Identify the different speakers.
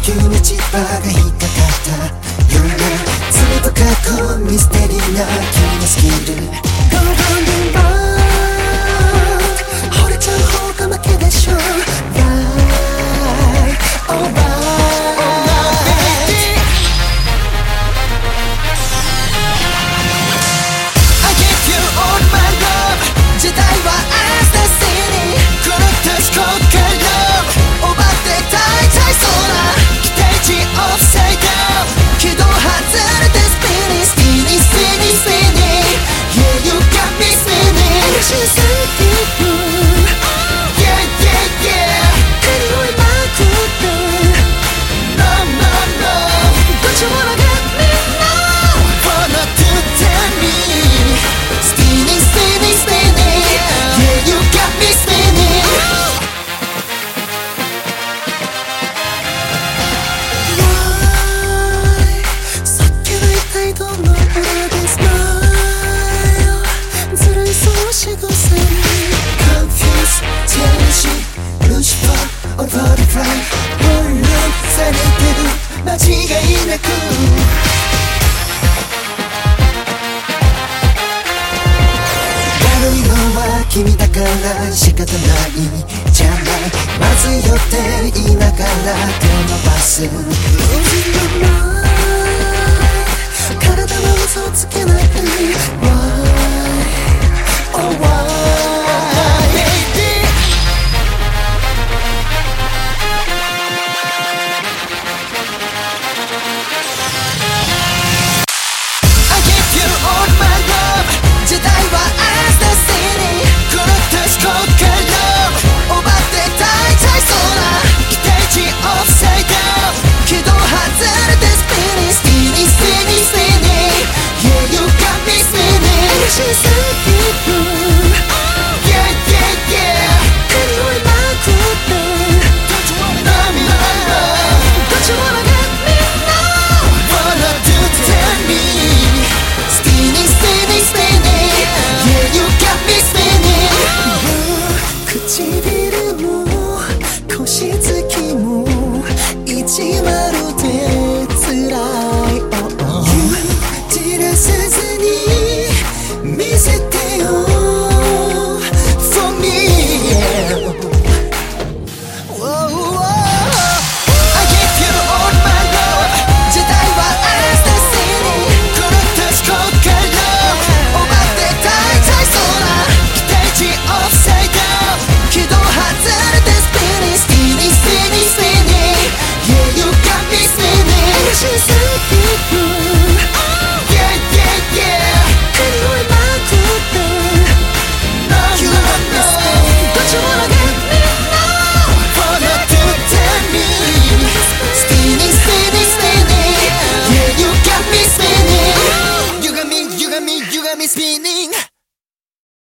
Speaker 1: 急に千葉が引っかかったような罪深くミステリーな君のスキル Go round and round 惚れちゃう方が負けでしょ Right, alright Or butterfly 翻弄されてる間違いなく悪いのは君だから仕方ないじゃないまずいよって言いながら手を伸ばす Losing my mind 体は嘘をつけない Why